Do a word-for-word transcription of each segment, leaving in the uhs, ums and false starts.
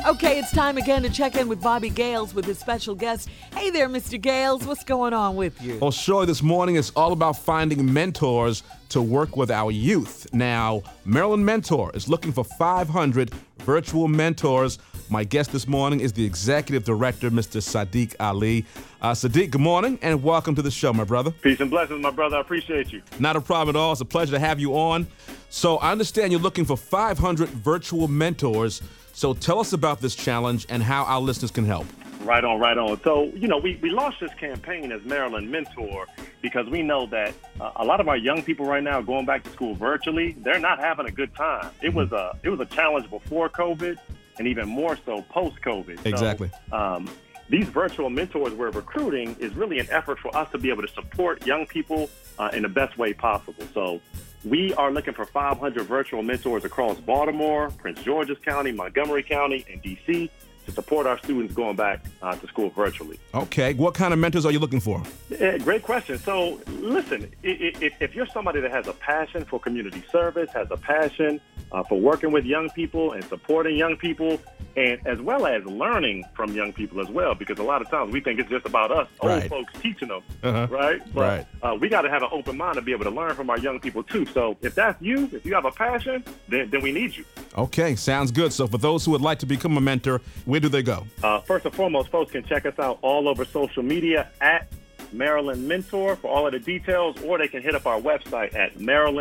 Okay, it's time again to check in with Bobby Gales with his special guest. Hey there, Mister Gales. What's going on with you? Well, sure, this morning is all about finding mentors to work with our youth. Now, Maryland Mentor is looking for five hundred virtual mentors. My guest this morning is the Executive Director, Mister Sadiq Ali. Uh, Sadiq, good morning and welcome to the show, my brother. Peace and blessings, my brother. I appreciate you. Not a problem at all. It's a pleasure to have you on. So I understand you're looking for five hundred virtual mentors. So tell us about this challenge and how our listeners can help. Right on, right on. So, you know, we, we launched this campaign as Maryland Mentor because we know that uh, a lot of our young people right now going back to school virtually, they're not having a good time. It was a, it was a challenge before COVID and even more so post-COVID. Exactly. So, um, these virtual mentors we're recruiting is really an effort for us to be able to support young people uh, in the best way possible. So we are looking for five hundred virtual mentors across Baltimore, Prince George's County, Montgomery County, and D C to support our students going back uh, to school virtually. Okay. What kind of mentors are you looking for? Yeah, great question. So listen, if, if you're somebody that has a passion for community service, has a passion uh, for working with young people and supporting young people, and as well as learning from young people as well, because a lot of times we think it's just about us old Right. folks teaching them, Uh-huh. right? But, Right. Uh, we got to have an open mind to be able to learn from our young people too. So if that's you, if you have a passion, then, then we need you. Okay, sounds good. So for those who would like to become a mentor, where do they go? Uh, first and foremost, folks can check us out all over social media at Maryland Mentor for all of the details, or they can hit up our website at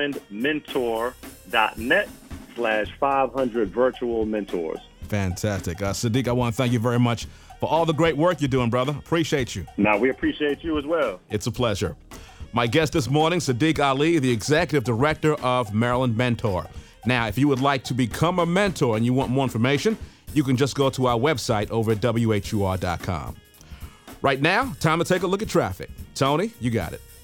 marylandmentor.net slash 500 virtual mentors. Fantastic. Uh, Sadiq, I want to thank you very much for all the great work you're doing, brother. Appreciate you. Now, we appreciate you as well. It's a pleasure. My guest this morning, Sadiq Ali, the Executive Director of Maryland Mentor. Now, if you would like to become a mentor and you want more information, you can just go to our website over at W H U R dot com. Right now, time to take a look at traffic. Tony, you got it.